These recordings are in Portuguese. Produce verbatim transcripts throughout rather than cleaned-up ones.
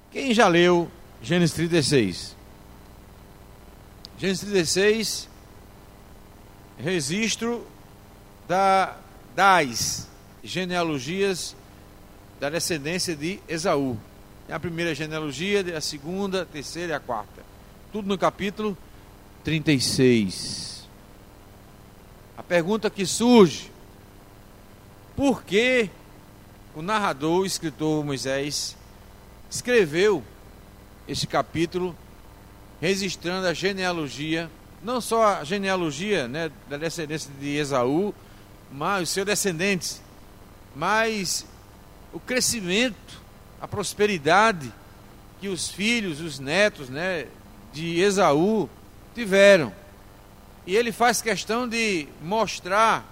Quem já leu Gênesis trinta e seis? Gênesis trinta e seis, registro da, das genealogias da descendência de Esaú. Tem a primeira genealogia, a segunda, a terceira e a quarta. Tudo no capítulo trinta e seis. A pergunta que surge: por que o narrador, o escritor Moisés, escreveu este capítulo registrando a genealogia, não só a genealogia, né, da descendência de Esaú, mas os seus descendentes, mas o crescimento, a prosperidade que os filhos, os netos, né, de Esaú tiveram. E ele faz questão de mostrar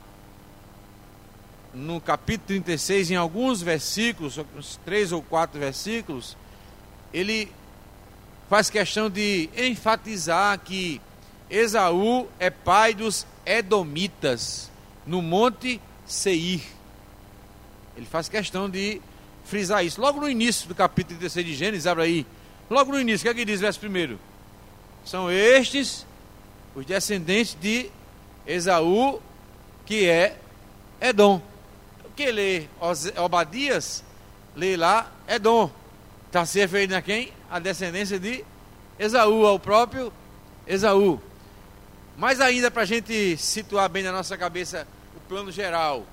no capítulo trinta e seis, em alguns versículos, uns três ou quatro versículos, ele faz questão de enfatizar que Esaú é pai dos Edomitas, no Monte Seir. Ele faz questão de frisar isso. Logo no início do capítulo trinta e seis de Gênesis, abre aí. Logo no início, o que é que diz o verso primeiro? São estes os descendentes de Esaú, que é Edom. Quem lê Obadias, lê lá Edom. Está se referindo a quem? A descendência de Esaú, ao próprio Esaú. Mas ainda para a gente situar bem na nossa cabeça o plano geral.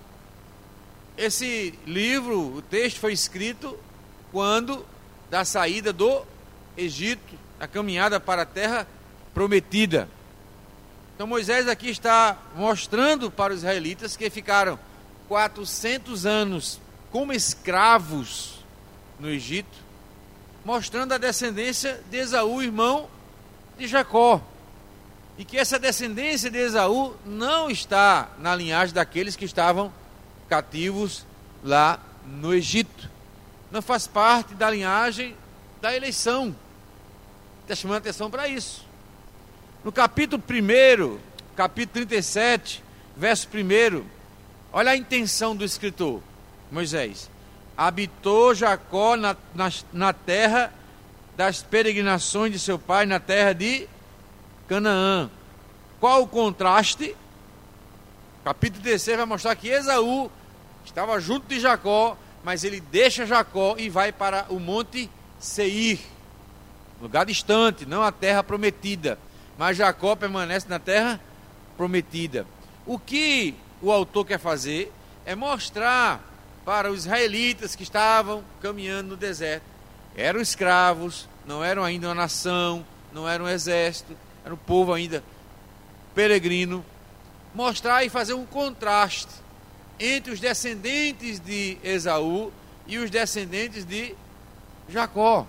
Esse livro, o texto foi escrito quando da saída do Egito, a caminhada para a terra prometida. Então Moisés aqui está mostrando para os israelitas que ficaram quatrocentos anos como escravos no Egito, mostrando a descendência de Esaú, irmão de Jacó, e que essa descendência de Esaú não está na linhagem daqueles que estavam cativos lá no Egito, não faz parte da linhagem da eleição. Está chamando a atenção para isso. No capítulo primeiro, capítulo trinta e sete, verso primeiro, olha a intenção do escritor, Moisés. Habitou Jacó na, na, na terra das peregrinações de seu pai, na terra de Canaã. Qual o contraste? Capítulo terceiro vai mostrar que Esaú estava junto de Jacó, mas ele deixa Jacó e vai para o Monte Seir, lugar distante, não a terra prometida, mas Jacó permanece na terra prometida. O que o autor quer fazer é mostrar para os israelitas que estavam caminhando no deserto, eram escravos, não eram ainda uma nação, não eram um exército, era um povo ainda peregrino, mostrar e fazer um contraste entre os descendentes de Esaú e os descendentes de Jacó.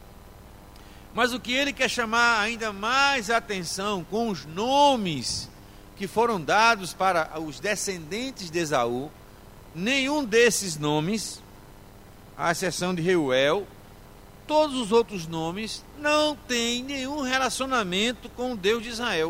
Mas o que ele quer chamar ainda mais atenção com os nomes que foram dados para os descendentes de Esaú, nenhum desses nomes, à exceção de Reuel, todos os outros nomes não têm nenhum relacionamento com o Deus de Israel.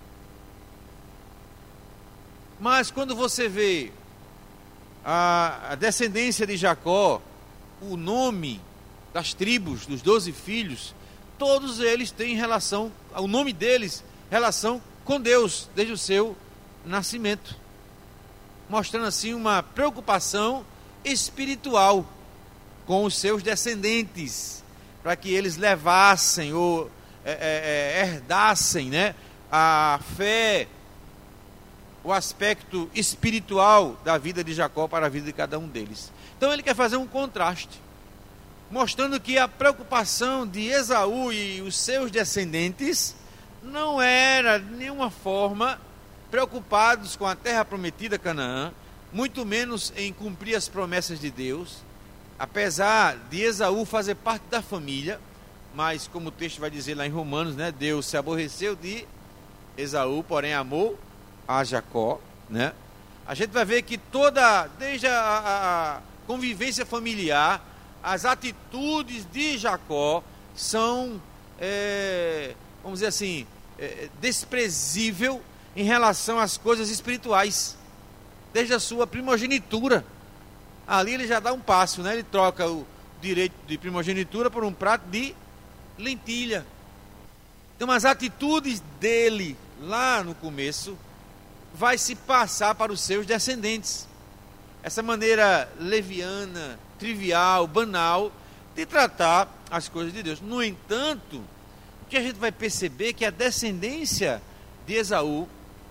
Mas quando você vê a, a descendência de Jacó, o nome das tribos, dos doze filhos, todos eles têm relação, o nome deles, relação com Deus, desde o seu nascimento, mostrando assim uma preocupação espiritual com os seus descendentes, para que eles levassem ou é, é, herdassem, né, a fé, o aspecto espiritual da vida de Jacó para a vida de cada um deles. Então ele quer fazer um contraste, mostrando que a preocupação de Esaú e os seus descendentes não era de nenhuma forma preocupados com a terra prometida Canaã, muito menos em cumprir as promessas de Deus, apesar de Esaú fazer parte da família, mas como o texto vai dizer lá em Romanos, né, Deus se aborreceu de Esaú, porém amou a Jacó, né? A gente vai ver que toda, desde a, a, a convivência familiar, as atitudes de Jacó são, é, vamos dizer assim, é, desprezível em relação às coisas espirituais, desde a sua primogenitura. Ali ele já dá um passo, né? Ele troca o direito de primogenitura por um prato de lentilha. Então as atitudes dele lá no começo vai se passar para os seus descendentes. Essa maneira leviana, trivial, banal de tratar as coisas de Deus. No entanto, o que a gente vai perceber é que a descendência de Esaú,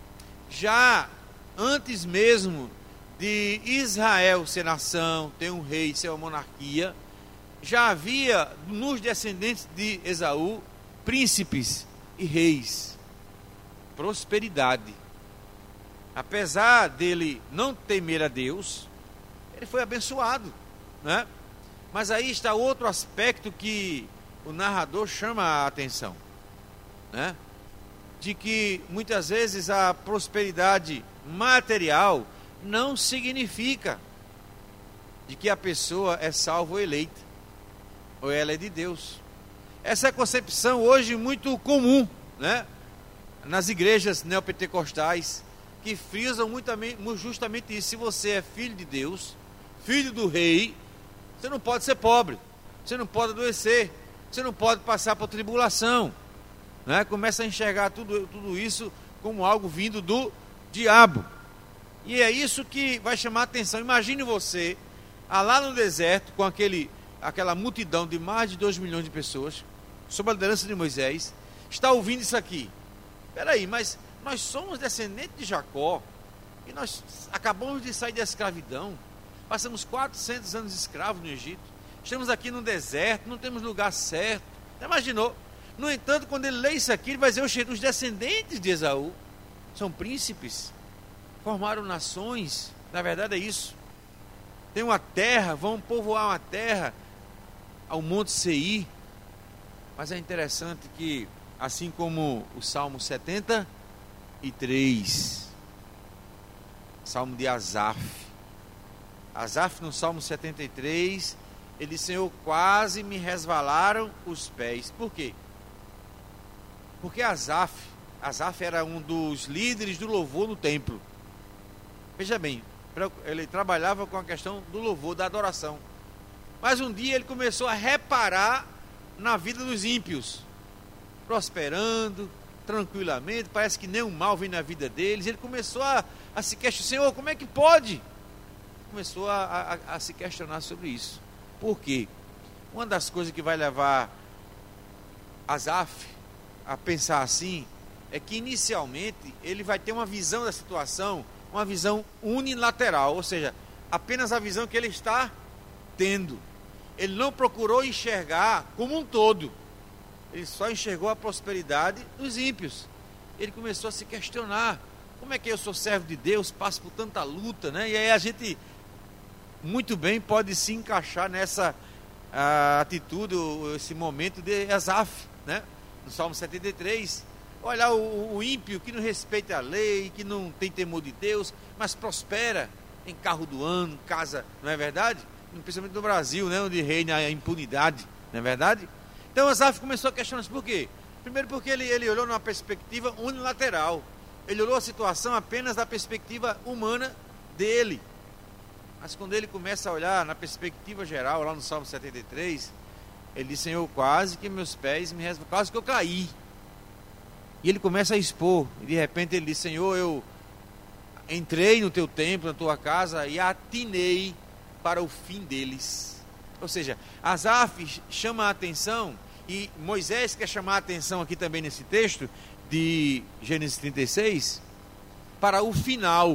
já antes mesmo de Israel ser nação, ter um rei, ser uma monarquia, já havia nos descendentes de Esaú príncipes e reis, prosperidade. Apesar dele não temer a Deus, ele foi abençoado, né? Mas aí está outro aspecto que o narrador chama a atenção, né? De que muitas vezes a prosperidade material não significa de que a pessoa é salva ou eleita, ou ela é de Deus. Essa é a concepção hoje muito comum, né? Nas igrejas neopentecostais, que frisam muito, justamente isso. Se você é filho de Deus, filho do rei, você não pode ser pobre, você não pode adoecer, você não pode passar por tribulação, né? Começa a enxergar tudo, tudo isso como algo vindo do diabo. E é isso que vai chamar a atenção. Imagine você ah, lá no deserto, com aquele, aquela multidão de mais de dois milhões de pessoas, sob a liderança de Moisés, está ouvindo isso aqui. Espera aí, mas nós somos descendentes de Jacó, e nós acabamos de sair da escravidão, passamos quatrocentos anos escravos no Egito, estamos aqui no deserto, não temos lugar certo. Já imaginou? No entanto, quando ele lê isso aqui, ele vai dizer: os descendentes de Esaú são príncipes, formaram nações. Na verdade é isso. Tem uma terra, vão povoar uma terra ao Monte Seir. Mas é interessante que, assim como o Salmo setenta e três, Salmo de Asaf, Asaf no Salmo setenta e três, ele diz: Senhor, quase me resvalaram os pés. Por quê? Porque Asaf, Asaf era um dos líderes do louvor no templo. Veja bem, ele trabalhava com a questão do louvor, da adoração. Mas um dia ele começou a reparar na vida dos ímpios, prosperando tranquilamente, parece que nenhum mal vem na vida deles. Ele começou a, a se questionar: Senhor, como é que pode? Começou a, a, a se questionar sobre isso. Por quê? Uma das coisas que vai levar Asaf a pensar assim é que inicialmente ele vai ter uma visão da situação, uma visão unilateral, ou seja, apenas a visão que ele está tendo. Ele não procurou enxergar como um todo, ele só enxergou a prosperidade dos ímpios. Ele começou a se questionar: como é que eu sou servo de Deus, passo por tanta luta, né? E aí a gente muito bem pode se encaixar nessa a, atitude, esse momento de Asaf, né? No Salmo setenta e três, olha o, o ímpio que não respeita a lei, que não tem temor de Deus, mas prospera em carro do ano, casa, não é verdade? Principalmente no Brasil, né, onde reina a impunidade, não é verdade? Então Asaf começou a questionar isso. Por quê? Primeiro porque ele, ele olhou numa perspectiva unilateral, ele olhou a situação apenas da perspectiva humana dele. Mas quando ele começa a olhar na perspectiva geral, lá no Salmo setenta e três, ele diz: Senhor, quase que meus pés me resvalam, quase que eu caí. E ele começa a expor, e de repente ele diz: Senhor, eu entrei no teu templo, na tua casa, e atinei para o fim deles. Ou seja, Asaf chama a atenção, e Moisés quer chamar a atenção aqui também nesse texto de Gênesis trinta e seis, para o final,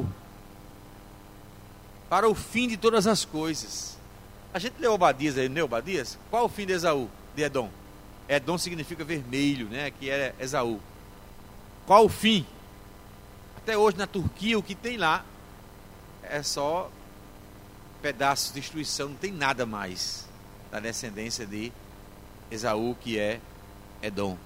para o fim de todas as coisas. A gente leu Obadias aí, não leu Obadias? Qual o fim de Esaú, de Edom? Edom significa vermelho, né? Que é Esaú. Qual o fim? Até hoje na Turquia o que tem lá é só pedaços de destruição, não tem nada mais da descendência de Esaú, que é Edom.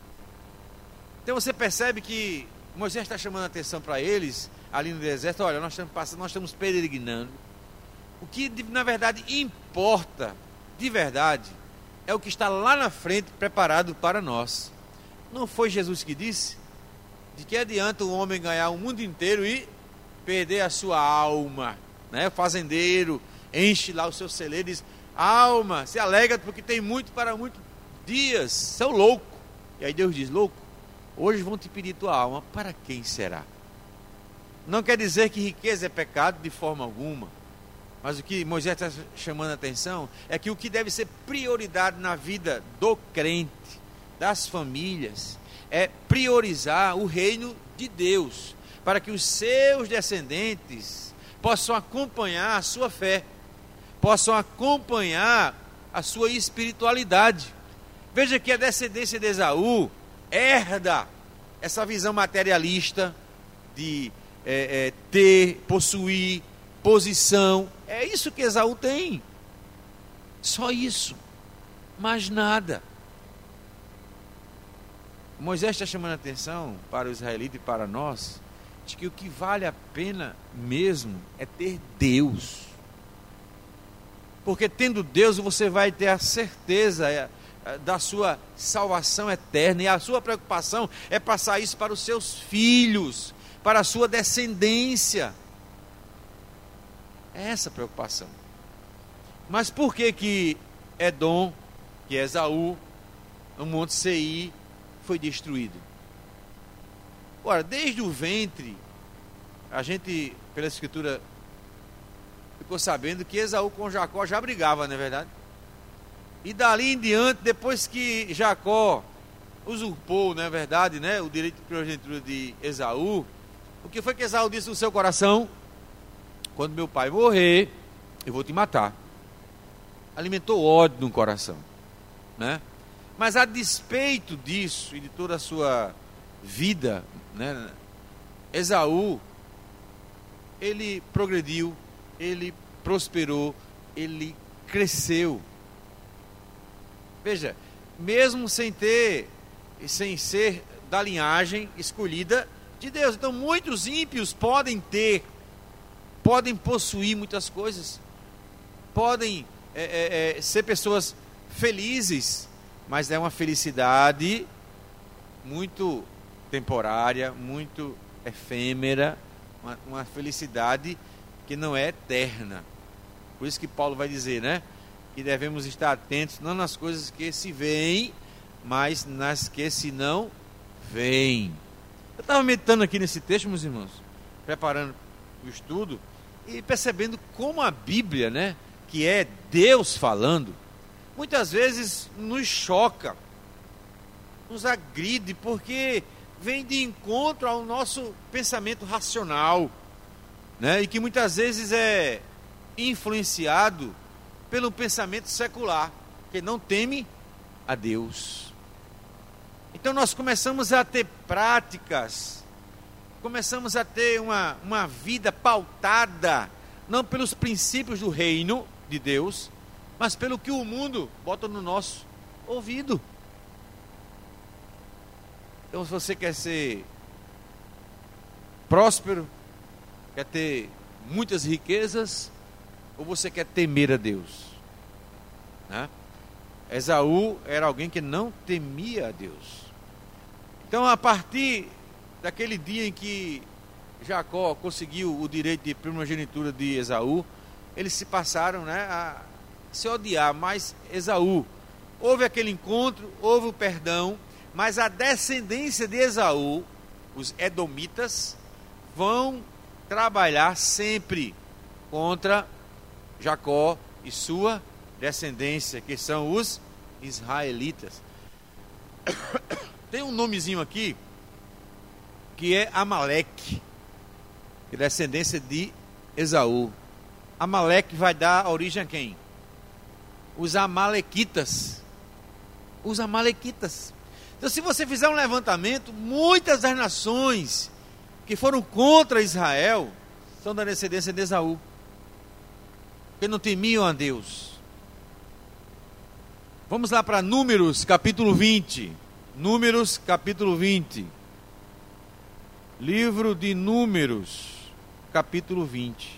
Então você percebe que Moisés está chamando a atenção para eles ali no deserto: olha, nós estamos passando, nós estamos peregrinando. O que na verdade importa, de verdade, é o que está lá na frente preparado para nós. Não foi Jesus que disse: de que adianta o homem ganhar o mundo inteiro e perder a sua alma, né? O fazendeiro enche lá o seu celeiro e diz: A alma se alegra porque tem muito para muitos dias. Seu louco. E aí Deus diz: louco, hoje vão te pedir tua alma. Para quem será? Não quer dizer que riqueza é pecado de forma alguma. Mas o que Moisés está chamando a atenção é que o que deve ser prioridade na vida do crente, das famílias, é priorizar o reino de Deus, para que os seus descendentes possam acompanhar a sua fé, possam acompanhar a sua espiritualidade. Veja que a descendência de Esaú herda essa visão materialista de é, é, ter, possuir, posição. É isso que Esaú tem. Só isso. Mais nada. Moisés está chamando a atenção para o israelita e para nós, de que o que vale a pena mesmo é ter Deus. Porque tendo Deus, você vai ter a certeza da sua salvação eterna, e a sua preocupação é passar isso para os seus filhos, para a sua descendência. É essa a preocupação. Mas por que que Edom, que é Esaú, no Monte Seir, foi destruído? Ora, desde o ventre, a gente, pela escritura, ficou sabendo que Esaú com Jacó já brigava, não é verdade? E dali em diante, depois que Jacó usurpou, não é verdade, né, o direito de primogenitura de Esaú, o que foi que Esaú disse no seu coração? Quando meu pai morrer, eu vou te matar. Alimentou ódio no coração, né? Mas a despeito disso e de toda a sua vida, né, Esaú, ele progrediu, ele prosperou, ele cresceu. Veja, mesmo sem ter, sem ser da linhagem escolhida de Deus. Então muitos ímpios podem ter, podem possuir muitas coisas, podem é, é, é, ser pessoas felizes, mas é uma felicidade muito temporária, muito efêmera, uma, uma felicidade que não é eterna. Por isso que Paulo vai dizer, né, que devemos estar atentos não nas coisas que se veem, mas nas que se não veem. Eu estava meditando aqui nesse texto, meus irmãos, preparando o estudo e percebendo como a Bíblia, né, que é Deus falando, muitas vezes nos choca, nos agride, porque vem de encontro ao nosso pensamento racional, né, e que muitas vezes é influenciado pelo pensamento secular, que não teme a Deus. Então nós começamos a ter práticas, começamos a ter uma, uma vida pautada, não pelos princípios do reino de Deus, mas pelo que o mundo bota no nosso ouvido. Então, se você quer ser próspero, quer ter muitas riquezas, ou você quer temer a Deus, né? Esaú era alguém que não temia a Deus. Então, a partir daquele dia em que Jacó conseguiu o direito de primogenitura de Esaú, eles se passaram, né, a se odiar. Mas Esaú, houve aquele encontro, houve o perdão, mas a descendência de Esaú, os edomitas, vão trabalhar sempre contra Jacó e sua descendência, que são os israelitas. Tem um nomezinho aqui que é Amaleque, que é descendência de Esaú. Amaleque vai dar origem a quem? Os amalequitas. Os amalequitas. Então, se você fizer um levantamento, muitas das nações que foram contra Israel são da descendência de Esaú, que não temiam a Deus. Vamos lá para Números capítulo vinte. Números capítulo vinte. Livro de Números capítulo vinte.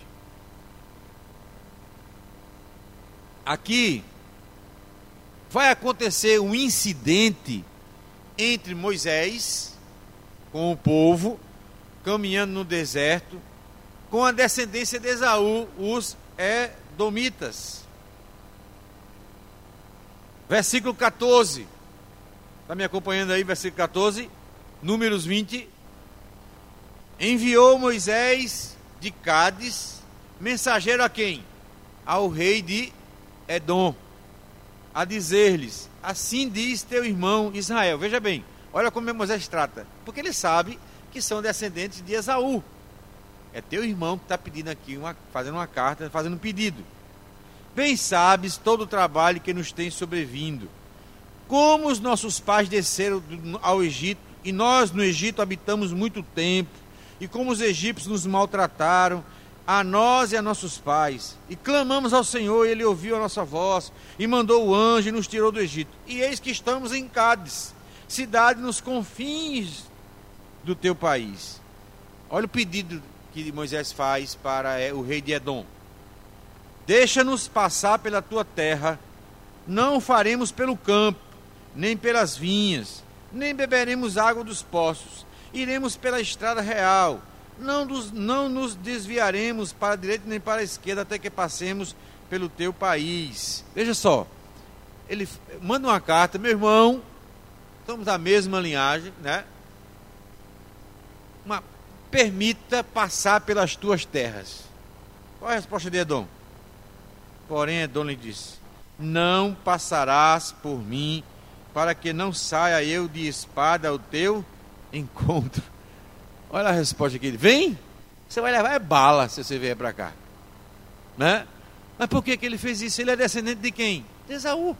Aqui vai acontecer um incidente entre Moisés com o povo caminhando no deserto, com a descendência de Esaú, os edomitas. Versículo catorze. Está me acompanhando aí, versículo catorze? Números vinte. Enviou Moisés de Cádiz mensageiro a quem? Ao rei de Edom, a dizer-lhes: assim diz teu irmão Israel. Veja bem, olha como Moisés trata, porque ele sabe que são descendentes de Esaú. É teu irmão que está pedindo aqui, uma, fazendo uma carta, fazendo um pedido. Bem sabes todo o trabalho que nos tem sobrevindo, como os nossos pais desceram ao Egito, e nós no Egito habitamos muito tempo, e como os egípcios nos maltrataram, a nós e a nossos pais, e clamamos ao Senhor, e Ele ouviu a nossa voz, e mandou o anjo e nos tirou do Egito. E eis que estamos em Cádiz, cidade nos confins do teu país. Olha o pedido que Moisés faz para o rei de Edom: deixa-nos passar pela tua terra, não faremos pelo campo, nem pelas vinhas, nem beberemos água dos poços, iremos pela estrada real, não nos, não nos desviaremos para a direita nem para a esquerda, até que passemos pelo teu país. Veja só, ele manda uma carta: meu irmão, estamos da mesma linhagem, né? Uma, permita passar pelas tuas terras. Qual é a resposta de Edom? Porém Edom lhe disse: não passarás por mim, para que não saia eu de espada ao teu encontro. Olha a resposta aqui: vem, você vai levar é bala se você vier para cá, né? Mas por que que ele fez isso? Ele é descendente de quem? De Esaú.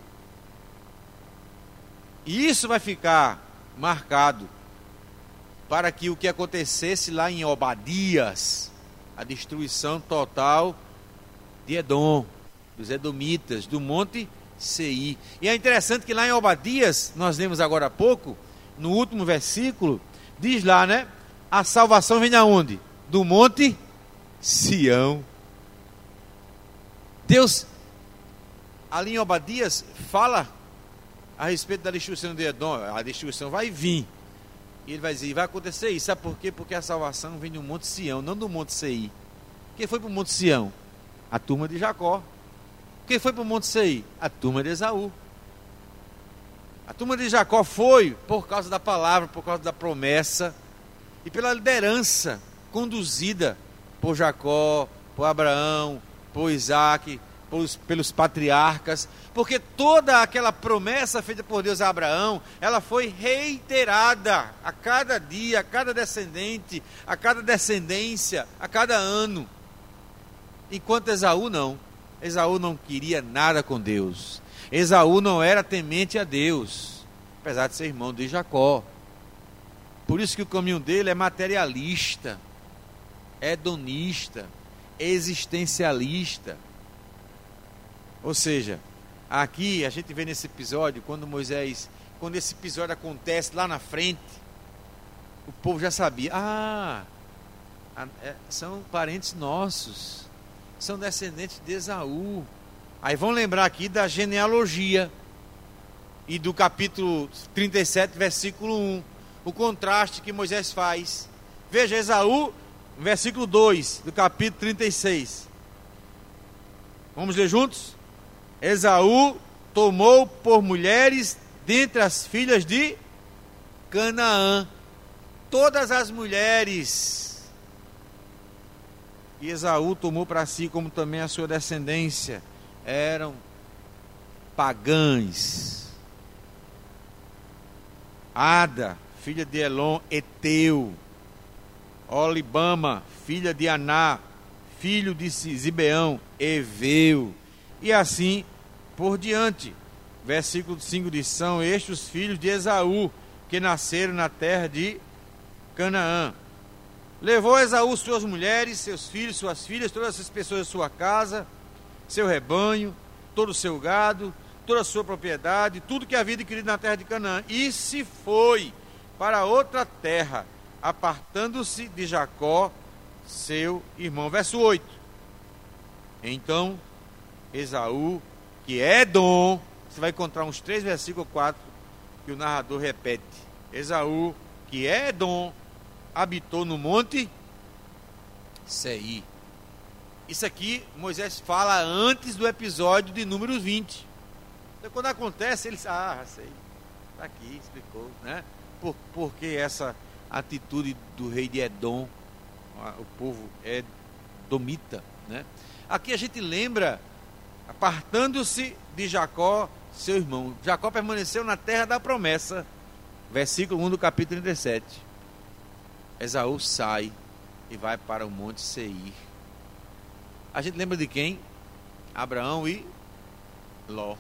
E isso vai ficar marcado para que o que acontecesse lá em Obadias, a destruição total de Edom, dos edomitas, do monte Seir. E é interessante que lá em Obadias, nós lemos agora há pouco, no último versículo, diz lá, né? A salvação vem de onde? Do monte Sião. Deus, ali em Obadias, fala a respeito da destruição de Edom. A destruição vai vir. E ele vai dizer: vai acontecer isso. Sabe por quê? Porque a salvação vem do monte Sião, não do monte Seir. Quem foi para o monte Sião? A turma de Jacó. Quem foi para o monte Seir? A turma de Esaú. A turma de Jacó foi por causa da palavra, por causa da promessa e pela liderança conduzida por Jacó, por Abraão, por Isaac, pelos, pelos patriarcas, porque toda aquela promessa feita por Deus a Abraão, ela foi reiterada a cada dia, a cada descendente, a cada descendência, a cada ano. Enquanto Esaú não. Esaú não queria nada com Deus. Esaú não era temente a Deus, apesar de ser irmão de Jacó. Por isso que o caminho dele é materialista, hedonista, existencialista. Ou seja, aqui a gente vê nesse episódio, quando Moisés, quando esse episódio acontece lá na frente, o povo já sabia: ah, são parentes nossos, são descendentes de Esaú. Aí vão lembrar aqui da genealogia e do capítulo trinta e sete, versículo um, o contraste que Moisés faz. Veja Esaú, versículo dois do capítulo trinta e seis. Vamos ler juntos? Esaú tomou por mulheres dentre as filhas de Canaã todas as mulheres, e Esaú tomou para si, como também a sua descendência, eram pagãs. Ada, filha de Elon, Eteu. Olibama, filha de Aná, filho de Zibeão, Eveu. E assim por diante. Versículo cinco diz: são estes os filhos de Esaú, que nasceram na terra de Canaã. Levou Esaú suas mulheres, seus filhos, suas filhas, todas essas pessoas de sua casa, seu rebanho, todo o seu gado, toda a sua propriedade, tudo que havia adquirido na terra de Canaã, e se foi para outra terra, apartando-se de Jacó, seu irmão. Verso oito. Então Esaú, que é Edom, você vai encontrar uns três versículos, quatro, que o narrador repete. Esaú, que é Edom, habitou no monte Seir. Isso aqui Moisés fala antes do episódio de Números vinte. Então, quando acontece, eles, ah, sei, está aqui, explicou, né? Por, por que essa atitude do rei de Edom, o povo edomita, né? Aqui a gente lembra, apartando-se de Jacó, seu irmão. Jacó permaneceu na terra da promessa, versículo um do capítulo trinta e sete. Esaú sai e vai para o monte Seir. A gente lembra de quem? Abraão e Ló.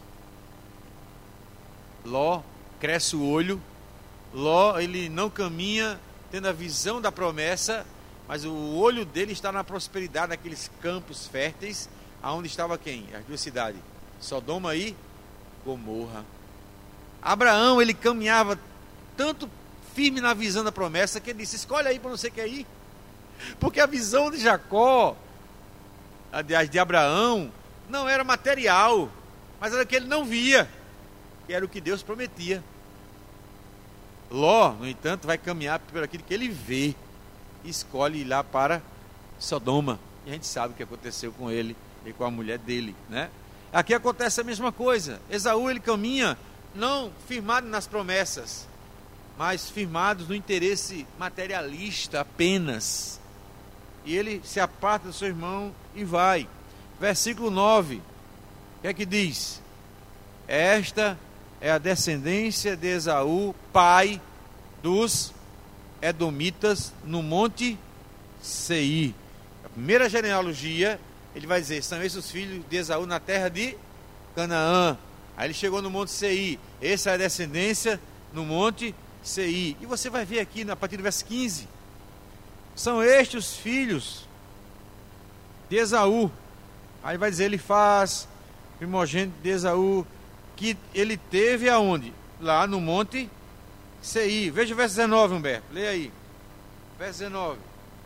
Ló cresce o olho. Ló, ele não caminha tendo a visão da promessa, mas o olho dele está na prosperidade daqueles campos férteis, aonde estava quem? As duas cidades, Sodoma e Gomorra. Abraão, ele caminhava tanto firme na visão da promessa, que ele disse, escolhe aí para você quer ir. Porque a visão de Jacó, aliás, de Abraão, não era material, mas era o que ele não via, que era o que Deus prometia. Ló, no entanto, vai caminhar por aquilo que ele vê, e escolhe ir lá para Sodoma. E a gente sabe o que aconteceu com ele e com a mulher dele, né? Aqui acontece a mesma coisa. Esaú, ele caminha não firmado nas promessas, mas firmados no interesse materialista apenas. E ele se aparta do seu irmão e vai. Versículo nove, o que é que diz? Esta é a descendência de Esaú, pai dos edomitas, no monte Seir. A primeira genealogia, ele vai dizer, são esses os filhos de Esaú na terra de Canaã. Aí ele chegou no monte Seir. Essa é a descendência no monte Seir. E você vai ver aqui, a partir do verso quinze, são estes os filhos de Esaú. Aí vai dizer, ele faz primogênito de Esaú, que ele teve aonde? Lá no monte Seir. Veja o verso dezenove, Humberto, leia aí. Verso dezenove.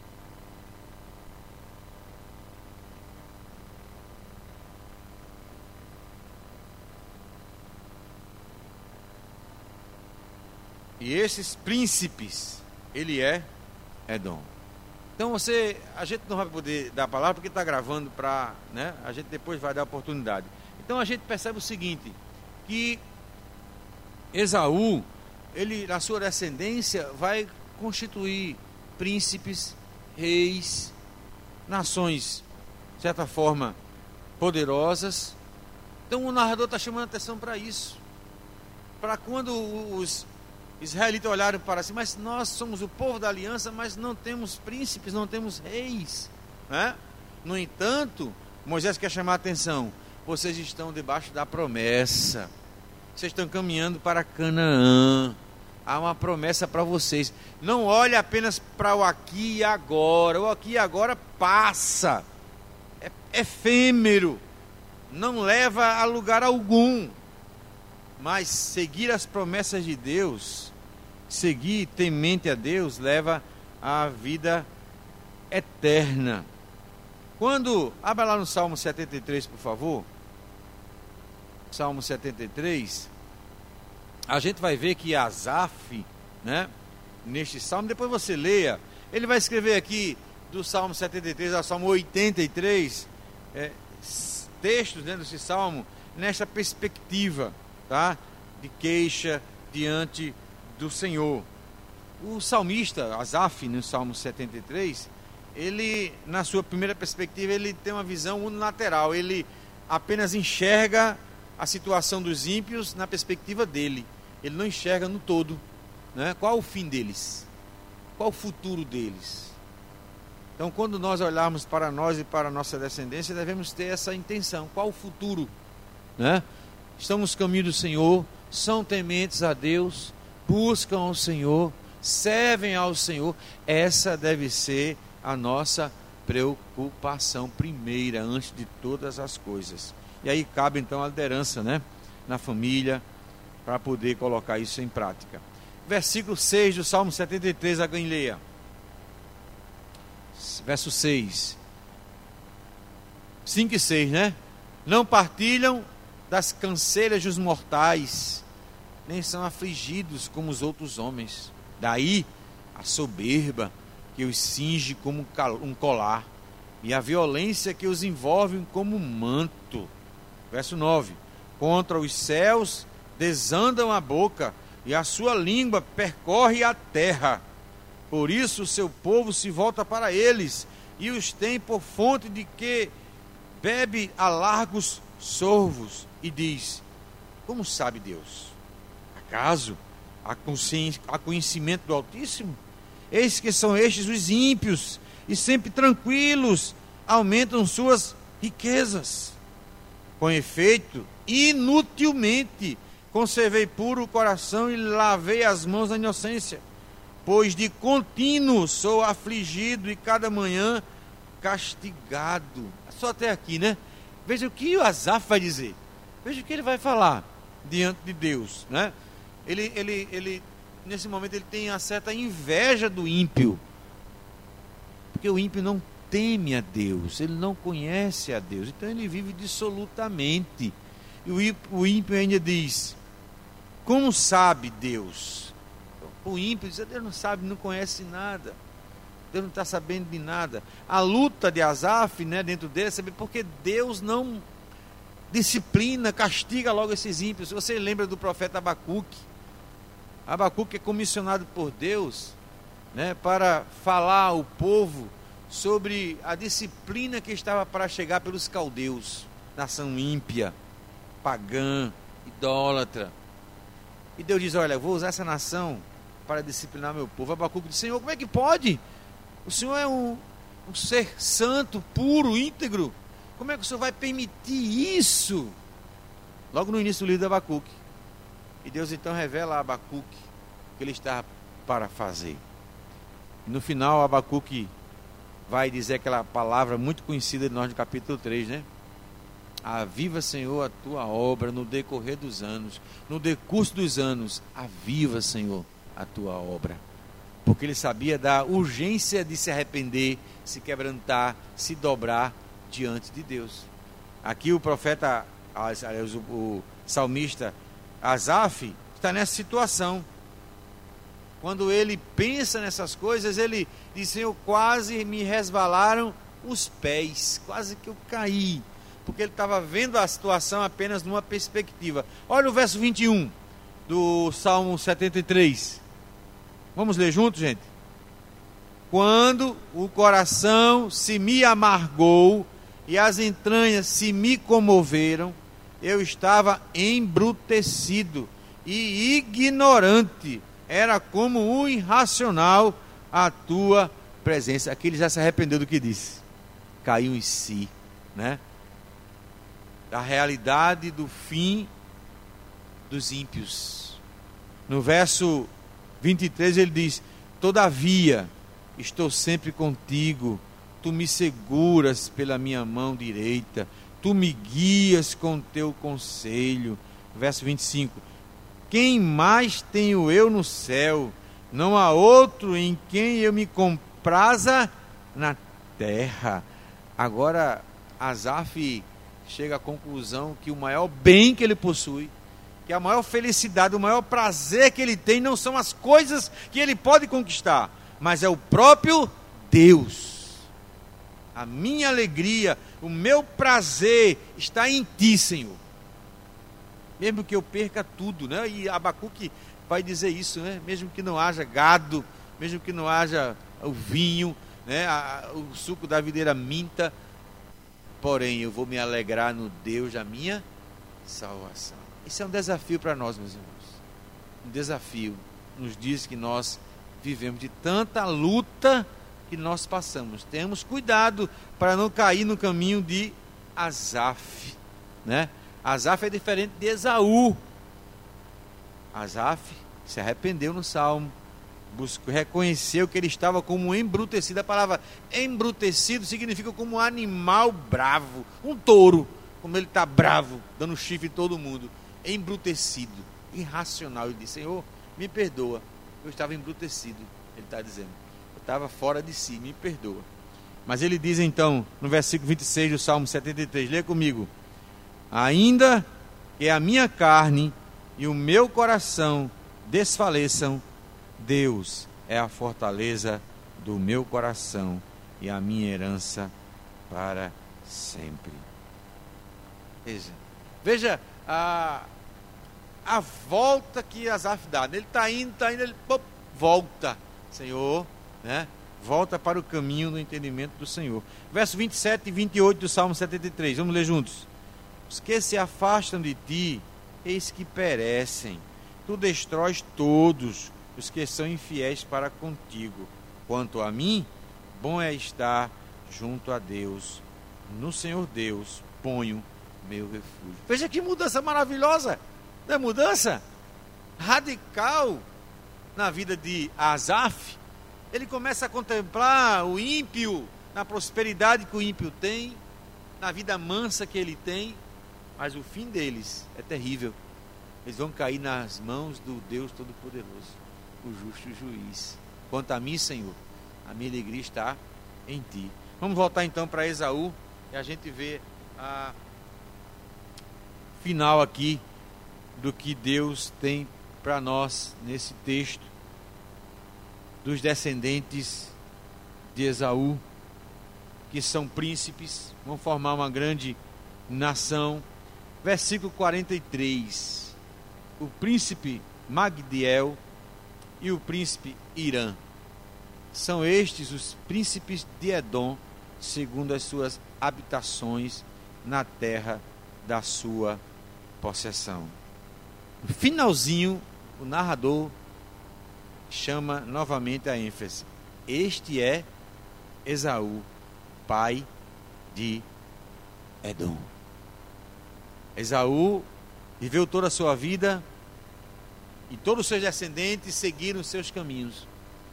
E esses príncipes, ele é Edom. Então você, a gente não vai poder dar a palavra porque está gravando para, né? A gente depois vai dar a oportunidade. Então a gente percebe o seguinte, que Esaú, ele na sua descendência vai constituir príncipes, reis, nações, de certa forma, poderosas. Então o narrador está chamando a atenção para isso. Para quando os israelitas olharam para si, mas nós somos o povo da aliança, mas não temos príncipes, não temos reis, né? No entanto, Moisés quer chamar a atenção, vocês estão debaixo da promessa, vocês estão caminhando para Canaã, há uma promessa para vocês, não olhe apenas para o aqui e agora, o aqui e agora passa, é efêmero, não leva a lugar algum, mas seguir as promessas de Deus, seguir temente a Deus, leva à vida eterna. Quando, abra lá no Salmo setenta e três, por favor. Salmo setenta e três. A gente vai ver que Asaf, né, neste salmo, depois você leia, ele vai escrever aqui do Salmo setenta e três ao Salmo oitenta e três, é, textos dentro desse salmo, nesta perspectiva, tá? De queixa diante do Senhor. O salmista Asaf, no Salmo setenta e três, ele, na sua primeira perspectiva, ele tem uma visão unilateral, ele apenas enxerga a situação dos ímpios na perspectiva dele, ele não enxerga no todo, né? Qual o fim deles? Qual o futuro deles? Então, quando nós olharmos para nós e para a nossa descendência, devemos ter essa intenção, qual o futuro, né? Estão nos caminhos do Senhor, são tementes a Deus, buscam ao Senhor, servem ao Senhor. Essa deve ser a nossa preocupação primeira, antes de todas as coisas. E aí cabe então a liderança, né, na família, para poder colocar isso em prática. Versículo seis do Salmo setenta e três, alguém leia. Verso seis. cinco e seis, né? Não partilham das canseiras dos mortais, nem são afligidos como os outros homens. Daí a soberba que os cinge como um colar, e a violência que os envolve como um manto. Verso nove. contra os céus desandam a boca, e a sua língua percorre a terra. Por isso o seu povo se volta para eles, e os tem por fonte de que bebe a largos sorvos, e diz: como sabe Deus? Acaso há conhecimento do Altíssimo? Eis que são estes os ímpios, e sempre tranquilos aumentam suas riquezas. Com efeito, inutilmente conservei puro o coração e lavei as mãos na inocência, pois de contínuo sou afligido e cada manhã castigado. Só até aqui, né? Veja o que o Asaf vai dizer. Veja o que ele vai falar diante de Deus, né? Ele, ele, ele, nesse momento, ele tem uma certa inveja do ímpio, porque o ímpio não teme a Deus, ele não conhece a Deus, então ele vive dissolutamente. E o ímpio, o ímpio ainda diz: como sabe Deus? O ímpio diz: Deus não sabe, não conhece nada, Deus não está sabendo de nada. A luta de Asaf, né, dentro dele é saber porque Deus não disciplina, castiga logo esses ímpios. Você lembra do profeta Abacuque? Abacuque é comissionado por Deus, né, para falar ao povo sobre a disciplina que estava para chegar pelos caldeus, nação ímpia, pagã, idólatra. E Deus diz: olha, vou usar essa nação para disciplinar meu povo. Abacuque diz: Senhor, como é que pode? O Senhor é um, um ser santo, puro, íntegro. Como é que o Senhor vai permitir isso? Logo no início do livro de Abacuque. E Deus então revela a Abacuque o que ele está para fazer. E no final, Abacuque vai dizer aquela palavra muito conhecida de nós no capítulo três, né? Aviva, Senhor, a tua obra no decorrer dos anos. No decurso dos anos, aviva, Senhor, a tua obra. Porque ele sabia da urgência de se arrepender, se quebrantar, se dobrar diante de Deus. Aqui o profeta, aliás, o, o salmista Asaf está nessa situação. Quando ele pensa nessas coisas, ele diz: Senhor, quase me resvalaram os pés, quase que eu caí, porque ele estava vendo a situação apenas numa perspectiva. Olha o verso vinte e um do Salmo setenta e três. Vamos ler juntos, gente? Quando o coração se me amargou e as entranhas se me comoveram, eu estava embrutecido e ignorante, era como o irracional a tua presença. Aqui ele já se arrependeu do que disse, caiu em si, né? Da realidade do fim dos ímpios. No verso vinte e três ele diz: todavia estou sempre contigo, tu me seguras pela minha mão direita, tu me guias com teu conselho. Verso vinte e cinco: quem mais tenho eu no céu? Não há outro em quem eu me compraza na terra. Agora Asaf chega à conclusão que o maior bem que ele possui, que a maior felicidade, o maior prazer que ele tem não são as coisas que ele pode conquistar, mas é o próprio Deus. A minha alegria, o meu prazer está em ti, Senhor. Mesmo que eu perca tudo, né? E Abacuque vai dizer isso, né? Mesmo que não haja gado, mesmo que não haja o vinho, né? A, o suco da videira minta, porém eu vou me alegrar no Deus da minha salvação. Esse é um desafio para nós, meus irmãos. Um desafio nos dias que nós vivemos, de tanta luta que nós passamos. Tenhamos cuidado para não cair no caminho de Asaf, né? Asaf é diferente de Esaú. Asaf se arrependeu no Salmo, buscou, reconheceu que ele estava como embrutecido. A palavra embrutecido significa como um animal bravo, um touro, como ele está bravo, dando chifre em todo mundo, embrutecido, irracional. Ele disse: Senhor, me perdoa, eu estava embrutecido. Ele está dizendo, eu estava fora de si, me perdoa. Mas ele diz então, no versículo vinte e seis do Salmo setenta e três, lê comigo: ainda que a minha carne e o meu coração desfaleçam, Deus é a fortaleza do meu coração e a minha herança para sempre. Veja, veja a, a volta que Asaf dá. Ele está indo, está indo, ele pop, volta, Senhor, né? Volta para o caminho do entendimento do Senhor. Verso vinte e sete e vinte e oito do Salmo setenta e três, vamos ler juntos. Os que se afastam de ti, eis que perecem. Tu destróis todos os que são infiéis para contigo. Quanto a mim, bom é estar junto a Deus. No Senhor Deus ponho meu refúgio. Veja que mudança maravilhosa. Não é mudança radical na vida de Asaf? Ele começa a contemplar o ímpio, na prosperidade que o ímpio tem, na vida mansa que ele tem, mas o fim deles é terrível. Eles vão cair nas mãos do Deus Todo-Poderoso, o justo juiz. Quanto a mim, Senhor, a minha alegria está em ti. Vamos voltar então para Esaú e a gente vê a final aqui do que Deus tem para nós nesse texto dos descendentes de Esaú, que são príncipes, vão formar uma grande nação. Versículo quarenta e três. O príncipe Magdiel e o príncipe Irã. São estes os príncipes de Edom, segundo as suas habitações na terra da sua possessão. No finalzinho, o narrador chama novamente a ênfase. Este é Esaú, pai de Edom. Esaú viveu toda a sua vida e todos os seus descendentes seguiram os seus caminhos.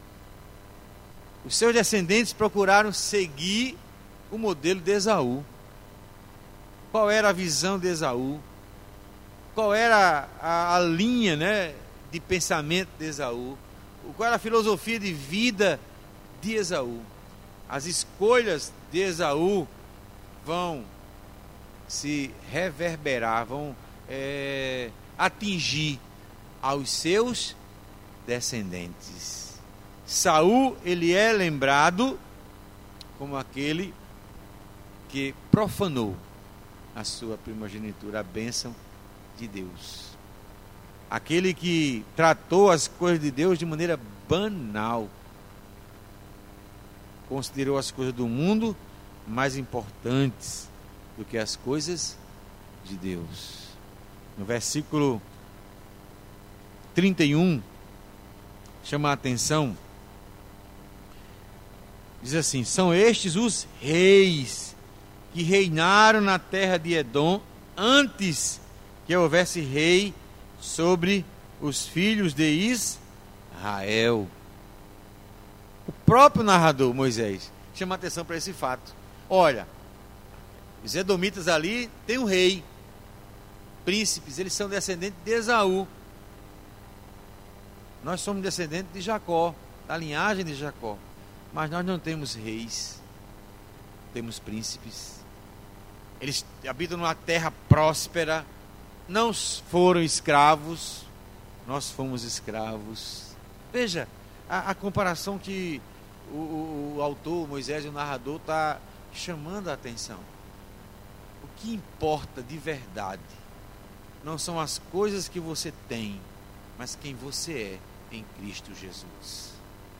Os seus descendentes procuraram seguir o modelo de Esaú. Qual era a visão de Esaú? Qual era a, a linha, né, de pensamento de Esaú? Qual era a filosofia de vida de Esaú? As escolhas de Esaú vão se reverberar, vão é, atingir aos seus descendentes. Saul, ele é lembrado como aquele que profanou a sua primogenitura, a bênção de Deus. Aquele que tratou as coisas de Deus de maneira banal. Considerou as coisas do mundo mais importantes do que as coisas de Deus. No versículo trinta e um, chama a atenção, diz assim: são estes os reis que reinaram na terra de Edom antes que houvesse rei sobre os filhos de Israel. O próprio narrador, Moisés, chama a atenção para esse fato. Olha, os edomitas ali tem um rei, príncipes, eles são descendentes de Esaú. Nós somos descendentes de Jacó, da linhagem de Jacó. Mas nós não temos reis, temos príncipes. Eles habitam numa terra próspera, não foram escravos, nós fomos escravos. Veja a, a comparação que o, o, o autor, Moisés, o narrador, está chamando a atenção. O que importa de verdade não são as coisas que você tem, mas quem você é em Cristo Jesus.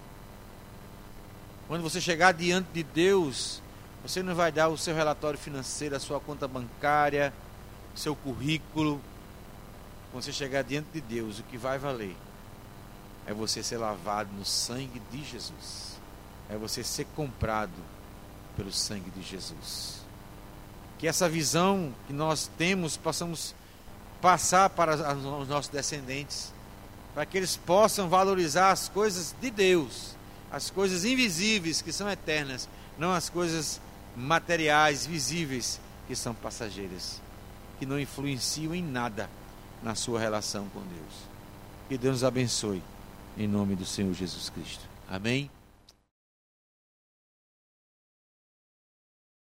Quando você chegar diante de Deus, você não vai dar o seu relatório financeiro, a sua conta bancária, o seu currículo. Quando você chegar diante de Deus, o que vai valer é você ser lavado no sangue de Jesus. É você ser comprado pelo sangue de Jesus. Que essa visão que nós temos, possamos passar para os nossos descendentes, para que eles possam valorizar as coisas de Deus, as coisas invisíveis que são eternas, não as coisas materiais, visíveis, que são passageiras, que não influenciam em nada na sua relação com Deus. Que Deus nos abençoe, em nome do Senhor Jesus Cristo. Amém?